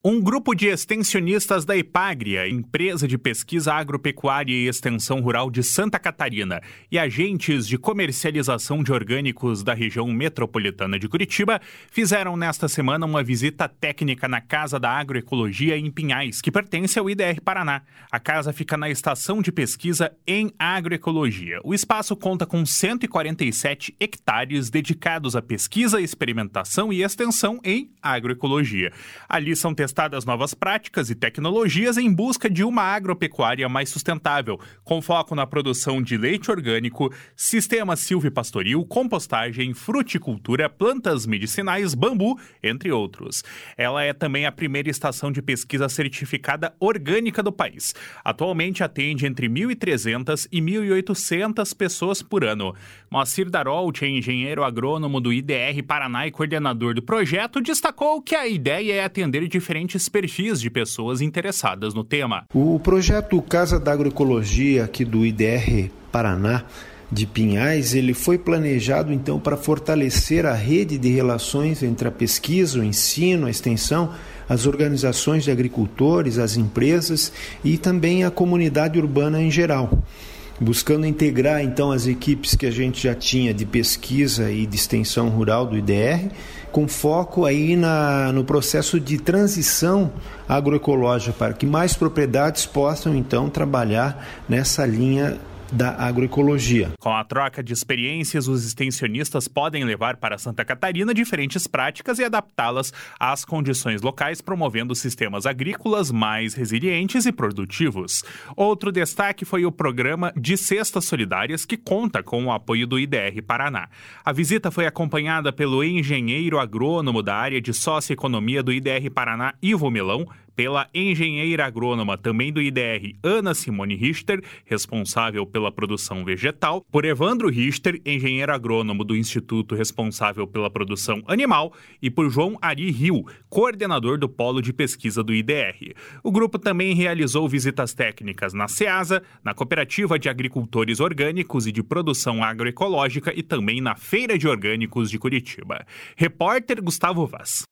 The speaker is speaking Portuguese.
Um grupo de extensionistas da Epagria, empresa de pesquisa agropecuária e extensão rural de Santa Catarina, e agentes de comercialização de orgânicos da região metropolitana de Curitiba, fizeram nesta semana uma visita técnica na Casa da Agroecologia em Pinhais, que pertence ao IDR Paraná. A casa fica na Estação de Pesquisa em Agroecologia. O espaço conta com 147 hectares dedicados à pesquisa, experimentação e extensão em agroecologia. Ali são testadas novas práticas e tecnologias em busca de uma agropecuária mais sustentável, com foco na produção de leite orgânico, sistema silvipastoril, compostagem, fruticultura, plantas medicinais, bambu, entre outros. Ela é também a primeira estação de pesquisa certificada orgânica do país. Atualmente atende entre 1.300 e 1.800 pessoas por ano. Moacir Darolt, engenheiro agrônomo do IDR Paraná e coordenador do projeto, destacou que a ideia é atender diferentes perfis de pessoas interessadas no tema. O projeto Casa da Agroecologia aqui do IDR Paraná de Pinhais, ele foi planejado então para fortalecer a rede de relações entre a pesquisa, o ensino, a extensão, as organizações de agricultores, as empresas e também a comunidade urbana em geral, buscando integrar então as equipes que a gente já tinha de pesquisa e de extensão rural do IDR, com foco aí no processo de transição agroecológica, para que mais propriedades possam então trabalhar nessa linha da agroecologia. Com a troca de experiências, os extensionistas podem levar para Santa Catarina diferentes práticas e adaptá-las às condições locais, promovendo sistemas agrícolas mais resilientes e produtivos. Outro destaque foi o programa de Cestas Solidárias, que conta com o apoio do IDR Paraná. A visita foi acompanhada pelo engenheiro agrônomo da área de socioeconomia do IDR Paraná, Ivo Melão, pela engenheira agrônoma também do IDR, Ana Simone Richter, responsável pela produção vegetal, por Evandro Richter, engenheiro agrônomo do Instituto responsável pela produção animal, e por João Ari Rio, coordenador do Polo de Pesquisa do IDR. O grupo também realizou visitas técnicas na Ceasa, na Cooperativa de Agricultores Orgânicos e de Produção Agroecológica e também na Feira de Orgânicos de Curitiba. Repórter Gustavo Vaz.